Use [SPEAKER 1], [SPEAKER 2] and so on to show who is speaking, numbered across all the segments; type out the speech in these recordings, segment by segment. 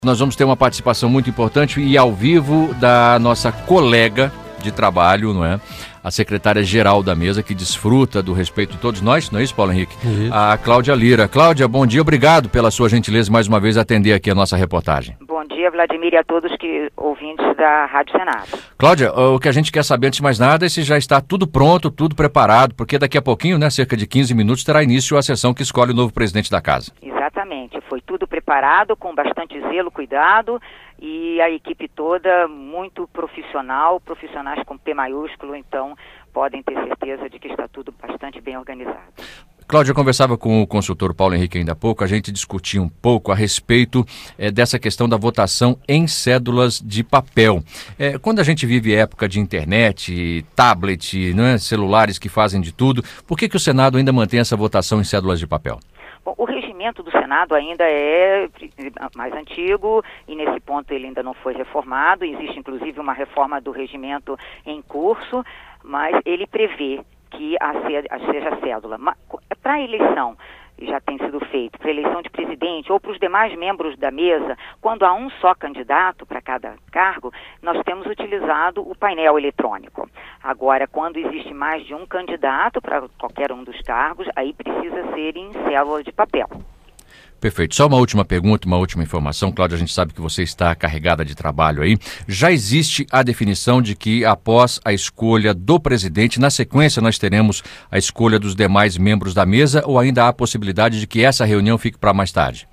[SPEAKER 1] Nós vamos ter uma participação muito importante e ao vivo da nossa colega de trabalho, não é? A secretária-geral da mesa, que desfruta do respeito de todos nós, não é isso, Paulo Henrique? Isso. A Cláudia Lira. Cláudia, bom dia, obrigado pela sua gentileza mais uma vez atender aqui a nossa reportagem.
[SPEAKER 2] Bom dia, Vladimir, e a todos que ouvintes da Rádio Senado.
[SPEAKER 1] Cláudia, o que a gente quer saber antes de mais nada é se já está tudo pronto, tudo preparado, porque daqui a pouquinho, né, cerca de 15 minutos, terá início a sessão que escolhe o novo presidente da casa.
[SPEAKER 2] Exatamente, foi tudo preparado com bastante zelo, cuidado, e a equipe toda muito profissionais com P maiúsculo, então podem ter certeza de que está tudo bastante bem organizado.
[SPEAKER 1] Cláudia, eu conversava com o consultor Paulo Henrique ainda há pouco, a gente discutia um pouco a respeito dessa questão da votação em cédulas de papel. Quando a gente vive época de internet, tablet, né, celulares que fazem de tudo, por que o Senado ainda mantém essa votação em cédulas de papel?
[SPEAKER 2] Bom, o regimento do Senado ainda é mais antigo e nesse ponto ele ainda não foi reformado. Existe inclusive uma reforma do regimento em curso, mas ele prevê que seja cédula. Para a eleição, já tem sido feito, para a eleição de presidente ou para os demais membros da mesa, quando há um só candidato para cada cargo, nós temos utilizado o painel eletrônico. Agora, quando existe mais de um candidato para qualquer um dos cargos, aí precisa ser em cédula de papel.
[SPEAKER 1] Perfeito. Só uma última pergunta, uma última informação. Cláudia, a gente sabe que você está carregada de trabalho aí. Já existe a definição de que após a escolha do presidente, na sequência nós teremos a escolha dos demais membros da mesa ou ainda há a possibilidade de que essa reunião fique para mais tarde?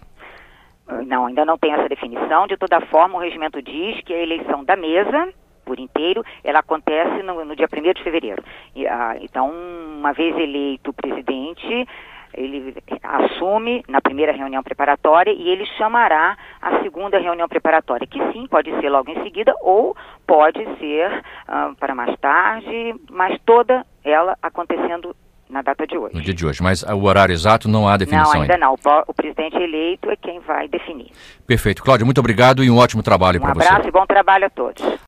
[SPEAKER 2] Não, ainda não tem essa definição. De toda forma, o regimento diz que a eleição da mesa por inteiro, ela acontece no dia 1º de fevereiro. Então, uma vez eleito o presidente, ele assume na primeira reunião preparatória e ele chamará a segunda reunião preparatória, que sim, pode ser logo em seguida ou pode ser para mais tarde, mas toda ela acontecendo na data de hoje.
[SPEAKER 1] No dia de hoje, mas o horário exato não há definição
[SPEAKER 2] ainda. Não, o presidente eleito é quem vai definir.
[SPEAKER 1] Perfeito. Cláudia, muito obrigado e um ótimo trabalho para você.
[SPEAKER 2] Um abraço e bom trabalho a todos.